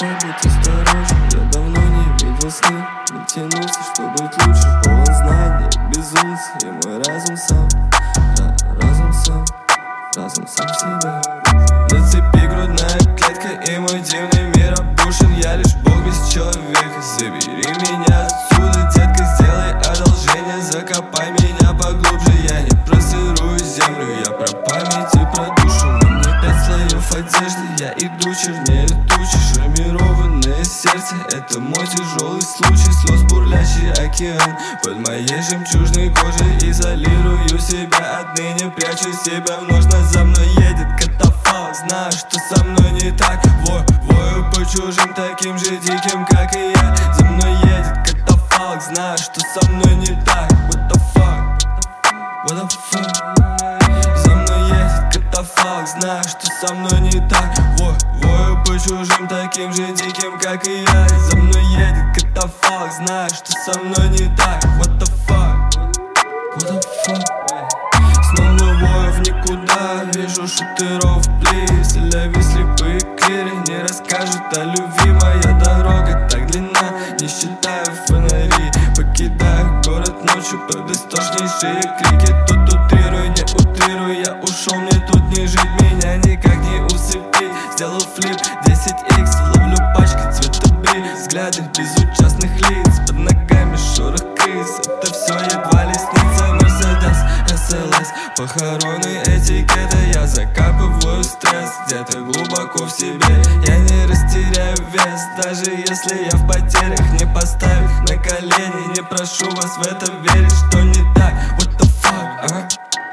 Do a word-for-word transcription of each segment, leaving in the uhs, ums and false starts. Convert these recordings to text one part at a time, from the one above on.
Папа, будь осторожен, я давно не видел сны. Не тянулся, чтобы быть лучше, полон знаний, безумцы. И мой разум сам, да, разум сам, разум сам себя. На цепи грудная клетка, и мой дивный мир опушен. Я лишь бог без человека, забери меня отсюда. Детка, сделай одолжение, закопай меня поглубже. Я не про сырую землю, я про память и про душу. На мне пять слоев одежды, я иду чернее тучи. Шрамированное сердце, это мой тяжелый случай. Слез бурлящий океан под моей жемчужной кожей. Изолирую себя, отныне прячу себя в нож. За мной едет катафалк, знаю, что со мной не так. Вою, вою по чужим, таким же диким, как и я. За мной едет катафалк, знаю, что со мной не так. What the fuck, what the fuck. За мной едет катафалк, знаю, что со мной не так. Вою, вою по чужим, таким же диким, как и я. За мной едет катафалк, знаю, что со мной не так. What the fuck, what the fuck. Снова вою в никуда, вижу шутеров, плиз. Ля-ви слепые клири не расскажут о любви. Моя дорога так длинна, не считаю фонари. Покидаю город ночью под истошнейшие крики. Тут утрирую, не утрирую, я ушел, мне тут не жить. Меня никак не усыпить, сделал флип десять икс. Ловлю пачки цвета бри, взгляды безучастных лиц. Под ногами шорох крыс, это все едва ли снится. Мерседес, эс эл эс, похоронный этикета. Я закапываю стресс где-то глубоко в себе. Я не растеряю вес, даже если я в потерях. Не поставь их на колени, не прошу вас в это верить, что не так. What the fuck, а?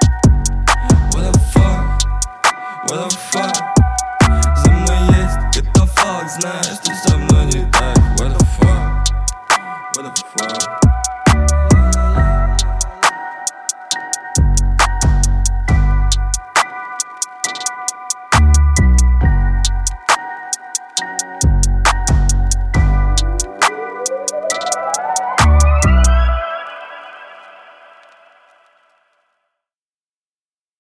What the fuck, what the fuck. За мной едет катафалк, знаю, что со мной не так. What the fuck, what the fuck.